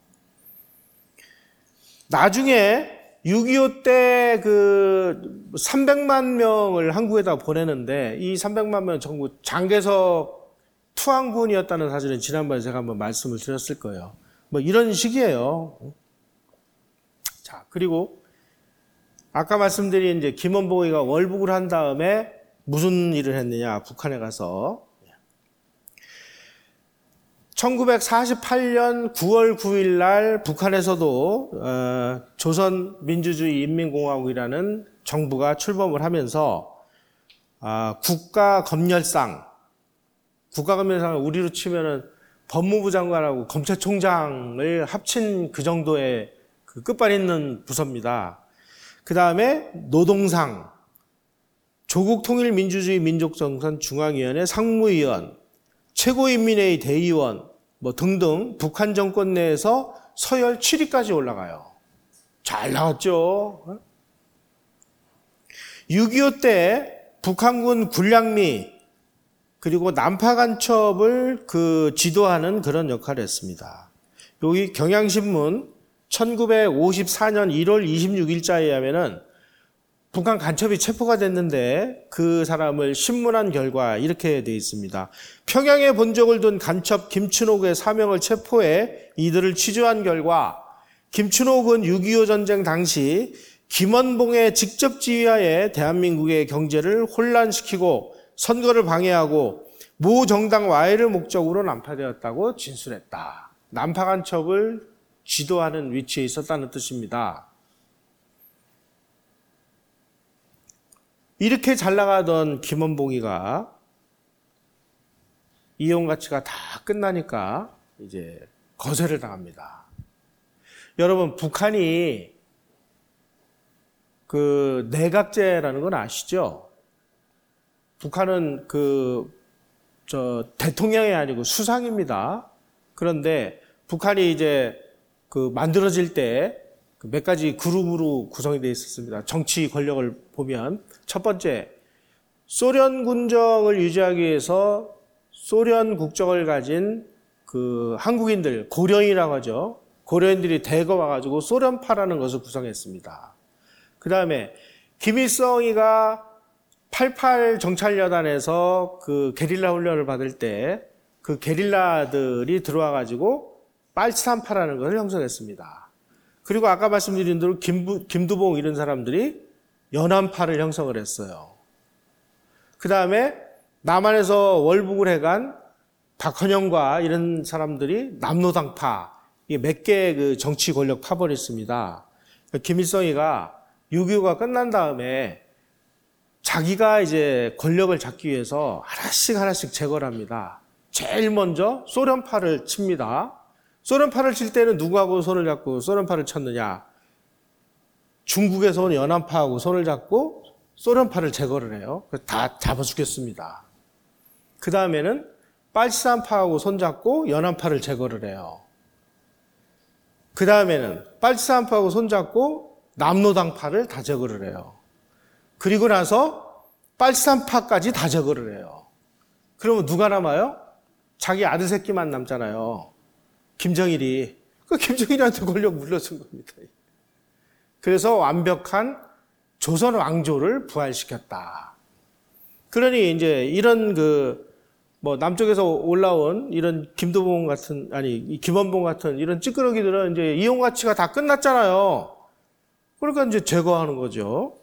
나중에 6.25 때 300만 명을 한국에다 보내는데 이 300만 명 전부 장개석 투항군이었다는 사실은 지난번에 제가 한번 말씀을 드렸을 거예요. 뭐 이런 식이에요. 자, 그리고 아까 말씀드린 이제 김원봉이가 월북을 한 다음에 무슨 일을 했느냐, 북한에 가서. 1948년 9월 9일 날 북한에서도 조선민주주의인민공화국이라는 정부가 출범을 하면서 국가검열상, 국가검열상을 우리로 치면은 법무부 장관하고 검찰총장을 합친 그 정도의 끝발 있는 부서입니다. 그 다음에 노동상, 조국통일민주주의 민족정선 중앙위원회 상무위원, 최고인민회의 대의원 뭐 등등 북한 정권 내에서 서열 7위까지 올라가요. 잘 나왔죠. 6.25 때 북한군 군량미 그리고 난파 간첩을 지도하는 그런 역할을 했습니다. 여기 경향신문 1954년 1월 26일자에 의하면은 북한 간첩이 체포가 됐는데 그 사람을 신문한 결과 이렇게 되어 있습니다. 평양에 본적을 둔 간첩 김춘옥의 4명을 체포해 이들을 취조한 결과 김춘옥은 6.25 전쟁 당시 김원봉의 직접 지휘하에 대한민국의 경제를 혼란시키고 선거를 방해하고 모 정당 와해를 목적으로 난파되었다고 진술했다. 난파 간첩을 지도하는 위치에 있었다는 뜻입니다. 이렇게 잘 나가던 김원봉이가 이혼 가치가 다 끝나니까 이제 거세를 당합니다. 여러분, 북한이 내각제라는 건 아시죠? 북한은 대통령이 아니고 수상입니다. 그런데 북한이 이제 만들어질 때 몇 가지 그룹으로 구성이 되어 있었습니다. 정치 권력을 보면 첫 번째, 소련 군정을 유지하기 위해서 소련 국적을 가진 한국인들, 고려인이라고 하죠. 고려인들이 대거 와가지고 소련파라는 것을 구성했습니다. 그 다음에 김일성이가 88 정찰여단에서 게릴라 훈련을 받을 때 그 게릴라들이 들어와가지고 빨치산파라는 것을 형성했습니다. 그리고 아까 말씀드린 대로 김두봉 이런 사람들이 연안파를 형성을 했어요. 그 다음에 남한에서 월북을 해간 박헌영과 이런 사람들이 남노당파, 몇 개의 정치 권력 파벌이 있습니다. 김일성이가 6.25가 끝난 다음에 자기가 이제 권력을 잡기 위해서 하나씩 제거를 합니다. 제일 먼저 소련파를 칩니다. 소련파를 칠 때는 누구하고 손을 잡고 소련파를 쳤느냐? 중국에서 온 연안파하고 손을 잡고 소련파를 제거를 해요. 다 잡아 죽였습니다. 그 다음에는 빨치산파하고 손잡고 연안파를 제거를 해요. 그 다음에는 빨치산파하고 손잡고 남노당파를 다 제거를 해요. 그리고 나서 빨치산파까지 다 제거를 해요. 그러면 누가 남아요? 자기 아들 새끼만 남잖아요. 김정일이. 김정일한테 권력 물려준 겁니다. 그래서 완벽한 조선 왕조를 부활시켰다. 그러니 이제 이런 남쪽에서 올라온 이런 김두봉 같은, 김원봉 같은 이런 찌끄러기들은 이제 이용 가치가 다 끝났잖아요. 그러니까 이제 제거하는 거죠.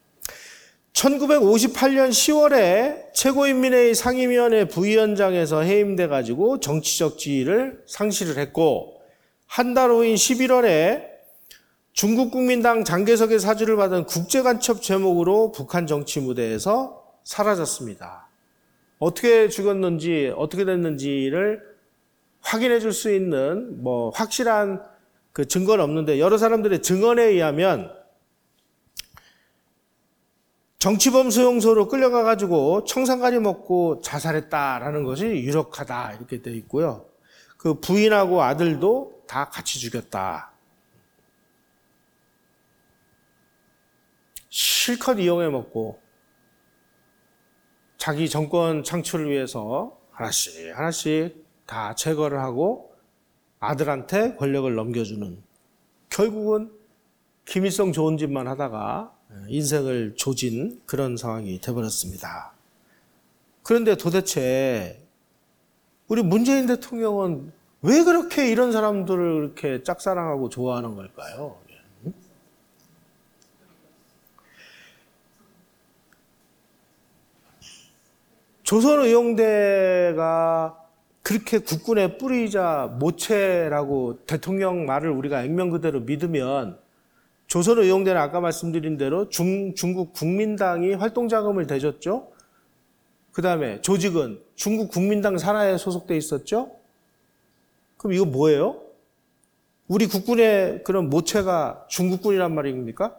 1958년 10월에 최고인민회의 상임위원회 부위원장에서 해임돼가지고 정치적 지위를 상실을 했고, 한 달 후인 11월에 중국국민당 장개석의 사주를 받은 국제간첩 제목으로 북한 정치 무대에서 사라졌습니다. 어떻게 죽었는지, 어떻게 됐는지를 확인해 줄 수 있는 확실한 그 증거는 없는데 여러 사람들의 증언에 의하면 정치범 수용소로 끌려가가지고 청산가리 먹고 자살했다라는 것이 유력하다 이렇게 되어 있고요. 그 부인하고 아들도 다 같이 죽였다. 실컷 이용해 먹고 자기 정권 창출을 위해서 하나씩 다 제거를 하고 아들한테 권력을 넘겨주는, 결국은 김일성 좋은 짓만 하다가 인생을 조진 그런 상황이 되어버렸습니다. 그런데 도대체 우리 문재인 대통령은 왜 그렇게 이런 사람들을 그렇게 짝사랑하고 좋아하는 걸까요? 조선의용대가 그렇게 국군의 뿌리이자 모체라고 대통령 말을 우리가 액면 그대로 믿으면 조선의용대는 아까 말씀드린 대로 중국 국민당이 활동자금을 대줬죠. 그 다음에 조직은 중국 국민당 산하에 소속돼 있었죠. 그럼 이거 뭐예요? 우리 국군의 그런 모체가 중국군이란 말입니까?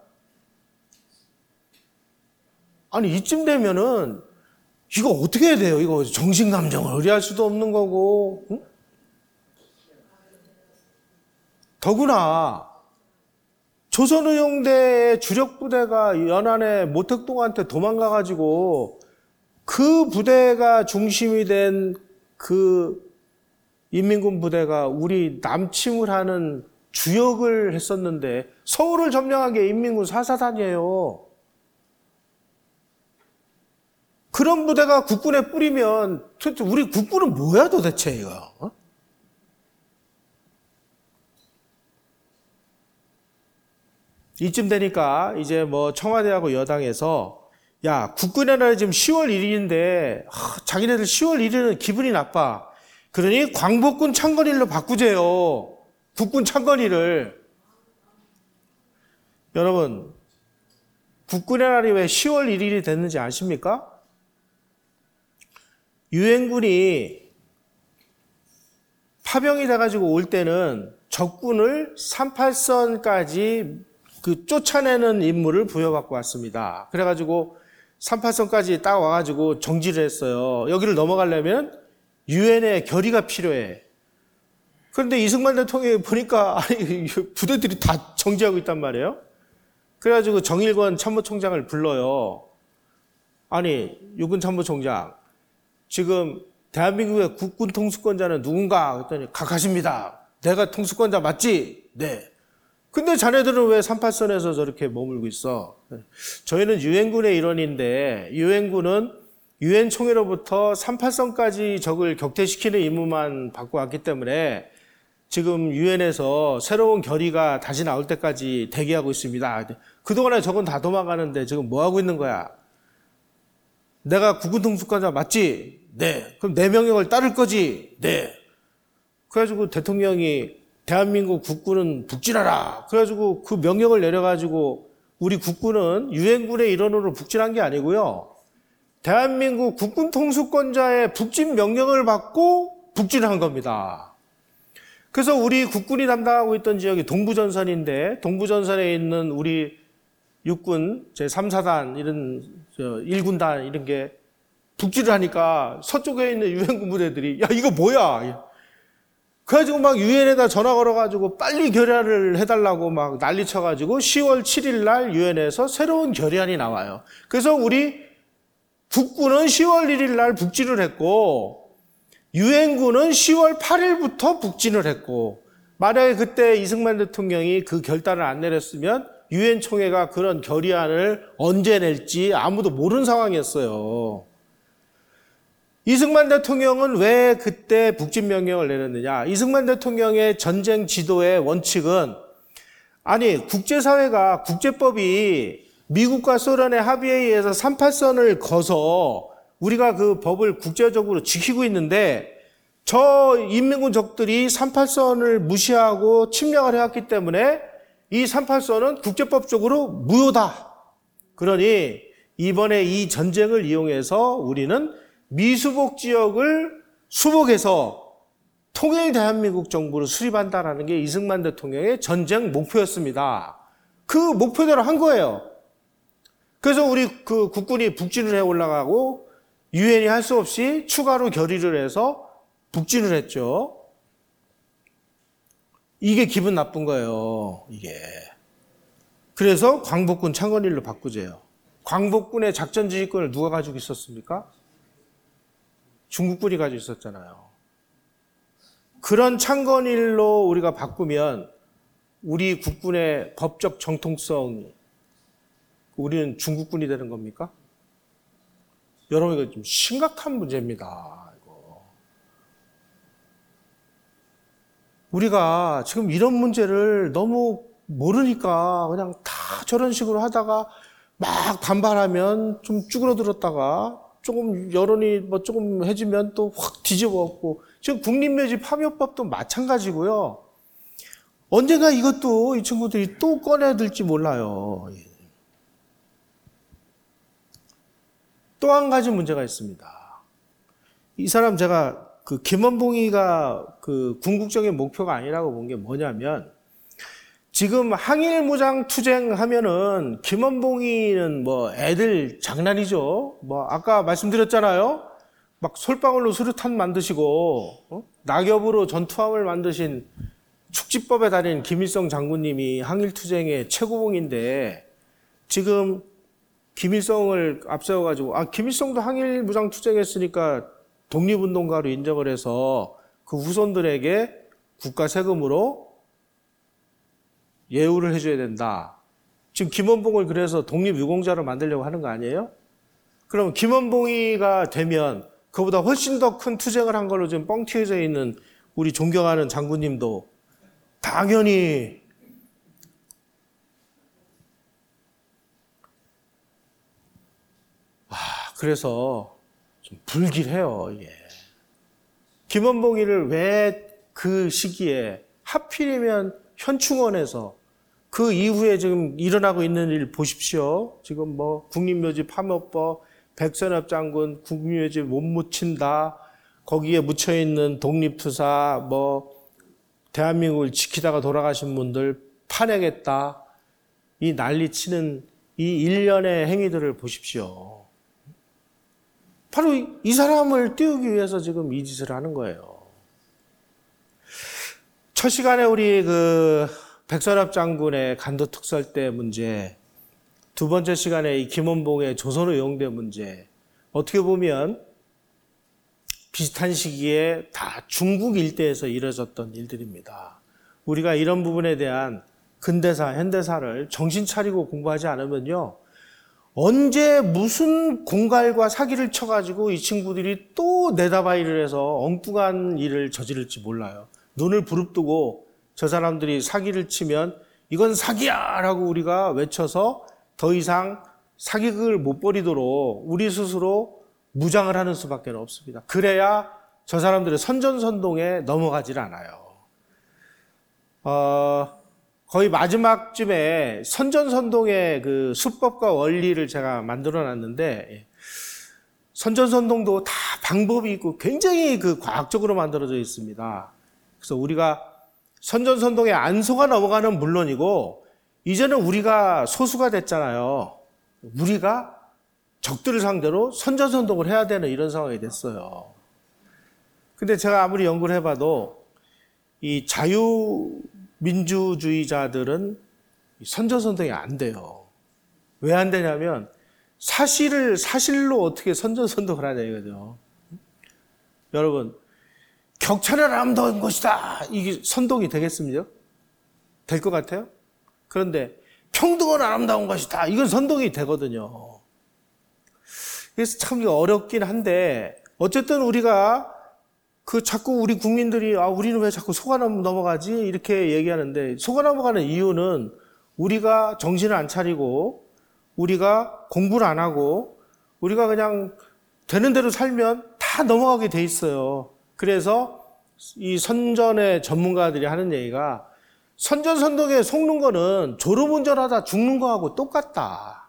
아니 이쯤 되면은 이거 어떻게 해야 돼요? 이거 정신감정을 의뢰할 수도 없는 거고. 응? 더구나 조선의용대의 주력 부대가 연안에 모택동한테 도망가가지고 그 부대가 중심이 된 그 인민군 부대가 우리 남침을 하는 주역을 했었는데 서울을 점령한 게 인민군 4사단이에요. 그런 부대가 국군에 뿌리면 도대체 우리 국군은 뭐야 도대체 이거? 어? 이쯤 되니까 이제 뭐 청와대하고 여당에서 야 국군의 날이 지금 10월 1일인데 자기네들 10월 1일은 기분이 나빠. 그러니 광복군 창건일로 바꾸재요. 국군 창건일을. 여러분 국군의 날이 왜 10월 1일이 됐는지 아십니까? 유엔군이 파병이 돼가지고 올 때는 적군을 38선까지 그 쫓아내는 임무를 부여받고 왔습니다. 그래가지고 38선까지 딱 와가지고 정지를 했어요. 여기를 넘어가려면 유엔의 결의가 필요해. 그런데 이승만 대통령이 보니까 아니 부대들이 다 정지하고 있단 말이에요. 그래가지고 정일권 참모총장을 불러요. 아니 육군 참모총장 지금 대한민국의 국군 통수권자는 누군가? 그랬더니 각하십니다. 내가 통수권자 맞지? 네. 근데 자네들은 왜 38선에서 저렇게 머물고 있어? 저희는 유엔군의 일원인데 유엔군은 유엔 총회로부터 38선까지 적을 격퇴시키는 임무만 받고 왔기 때문에 지금 유엔에서 새로운 결의가 다시 나올 때까지 대기하고 있습니다. 그동안에 적은 다 도망가는데 지금 뭐 하고 있는 거야? 내가 국군 통수권자 맞지? 네. 그럼 내 명령을 따를 거지? 네. 그래가지고 대통령이 대한민국 국군은 북진하라. 그래가지고 그 명령을 내려가지고 우리 국군은 유엔군의 일원으로 북진한 게 아니고요. 대한민국 국군 통수권자의 북진 명령을 받고 북진한 겁니다. 그래서 우리 국군이 담당하고 있던 지역이 동부전선인데 동부전선에 있는 우리 육군 제3사단 이런 1군단 이런 게 북진을 하니까 서쪽에 있는 유엔군 부대들이 야 이거 뭐야? 그래가지고 막 유엔에다 전화 걸어가지고 빨리 결의안을 해달라고 막 난리 쳐가지고 10월 7일 날 유엔에서 새로운 결의안이 나와요. 그래서 우리 국군은 10월 1일 날 북진을 했고 유엔군은 10월 8일부터 북진을 했고 만약에 그때 이승만 대통령이 그 결단을 안 내렸으면 유엔 총회가 그런 결의안을 언제 낼지 아무도 모르는 상황이었어요. 이승만 대통령은 왜 그때 북진 명령을 내렸느냐? 이승만 대통령의 전쟁 지도의 원칙은 아니 국제사회가 국제법이 미국과 소련의 합의에 의해서 38선을 거서 우리가 그 법을 국제적으로 지키고 있는데 저 인민군 적들이 38선을 무시하고 침략을 해왔기 때문에 이 38선은 국제법적으로 무효다. 그러니 이번에 이 전쟁을 이용해서 우리는 미수복 지역을 수복해서 통일 대한민국 정부를 수립한다라는 게 이승만 대통령의 전쟁 목표였습니다. 그 목표대로 한 거예요. 그래서 우리 그 국군이 북진을 해 올라가고 유엔이 할 수 없이 추가로 결의를 해서 북진을 했죠. 이게 기분 나쁜 거예요, 이게. 그래서 광복군 창건일로 바꾸재요. 광복군의 작전 지휘권을 누가 가지고 있었습니까? 중국군이 가지고 있었잖아요. 그런 창건일로 우리가 바꾸면 우리 국군의 법적 정통성, 우리는 중국군이 되는 겁니까? 여러분, 이거 좀 심각한 문제입니다. 이거. 우리가 지금 이런 문제를 너무 모르니까 그냥 다 저런 식으로 하다가 막 반발하면 좀 쭈그러들었다가 조금 여론이 뭐 조금 해지면 또 확 뒤집어엎고, 지금 국립묘지 파묘법도 마찬가지고요. 언젠가 이것도 이 친구들이 또 꺼내들지 몰라요. 또 한 가지 문제가 있습니다. 이 사람 제가 그 김원봉이가 그 궁극적인 목표가 아니라고 본 게 뭐냐면, 지금 항일무장 투쟁하면은 김원봉이는 뭐 애들 장난이죠. 뭐 아까 말씀드렸잖아요. 막 솔방울로 수류탄 만드시고 낙엽으로 전투함을 만드신 축지법에 달인 김일성 장군님이 항일투쟁의 최고봉인데, 지금 김일성을 앞세워가지고, 김일성도 항일무장 투쟁했으니까 독립운동가로 인정을 해서 그 후손들에게 국가 세금으로 예우를 해줘야 된다. 지금 김원봉을 그래서 독립유공자로 만들려고 하는 거 아니에요? 그럼 김원봉이가 되면 그보다 훨씬 더 큰 투쟁을 한 걸로 지금 뻥 튀어져 있는 우리 존경하는 장군님도 당연히 그래서 좀 불길해요, 이게. 김원봉이를 왜 그 시기에 하필이면 현충원에서 그 이후에 지금 일어나고 있는 일 보십시오. 지금 뭐 국립묘지 파묘법, 백선엽 장군 국립묘지 못 묻힌다, 거기에 묻혀있는 독립투사, 뭐 대한민국을 지키다가 돌아가신 분들 파내겠다, 이 난리치는 이 일련의 행위들을 보십시오. 바로 이 사람을 띄우기 위해서 지금 이 짓을 하는 거예요. 첫 시간에 우리 그 백선엽 장군의 간도특설대 문제, 두 번째 시간에 이 김원봉의 조선의용대 문제, 어떻게 보면 비슷한 시기에 다 중국 일대에서 이뤄졌던 일들입니다. 우리가 이런 부분에 대한 근대사, 현대사를 정신 차리고 공부하지 않으면요, 언제 무슨 공갈과 사기를 쳐가지고 이 친구들이 또 내다바이를 해서 엉뚱한 일을 저지를지 몰라요. 눈을 부릅뜨고 저 사람들이 사기를 치면 이건 사기야! 라고 우리가 외쳐서 더 이상 사기극을 못 벌이도록 우리 스스로 무장을 하는 수밖에 없습니다. 그래야 저 사람들의 선전선동에 넘어가질 않아요. 거의 마지막쯤에 선전선동의 그 수법과 원리를 제가 만들어 놨는데, 선전선동도 다 방법이 있고 굉장히 그 과학적으로 만들어져 있습니다. 그래서 우리가 선전선동에 안 속아 넘어가는 물론이고, 이제는 우리가 소수가 됐잖아요. 우리가 적들을 상대로 선전선동을 해야 되는 이런 상황이 됐어요. 근데 제가 아무리 연구를 해봐도 이 자유민주주의자들은 선전선동이 안 돼요. 왜 안 되냐면 사실로 어떻게 선전선동을 하냐 이거죠. 여러분, 격차는 아름다운 것이다, 이게 선동이 되겠습니까? 될 것 같아요? 그런데 평등은 아름다운 것이다, 이건 선동이 되거든요. 그래서 참 어렵긴 한데, 어쨌든 우리가 자꾸 우리 국민들이 우리는 왜 자꾸 속아 넘어가지? 이렇게 얘기하는데, 속아 넘어가는 이유는 우리가 정신을 안 차리고, 우리가 공부를 안 하고, 우리가 그냥 되는 대로 살면 다 넘어가게 돼 있어요. 그래서 이 선전의 전문가들이 하는 얘기가, 선전선동에 속는 거는 졸음운전하다 죽는 거하고 똑같다.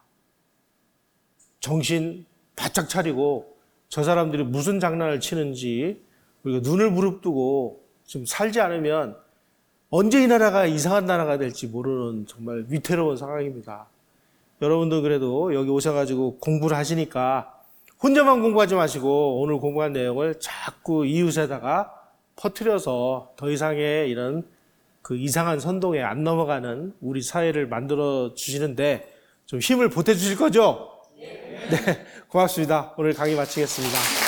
정신 바짝 차리고 저 사람들이 무슨 장난을 치는지 우리가 눈을 부릅뜨고 좀 살지 않으면 언제 이 나라가 이상한 나라가 될지 모르는 정말 위태로운 상황입니다. 여러분도 그래도 여기 오셔가지고 공부를 하시니까 혼자만 공부하지 마시고 오늘 공부한 내용을 자꾸 이웃에다가 퍼뜨려서 더 이상의 이런 그 이상한 선동에 안 넘어가는 우리 사회를 만들어 주시는데 좀 힘을 보태 주실 거죠? 네, 고맙습니다. 오늘 강의 마치겠습니다.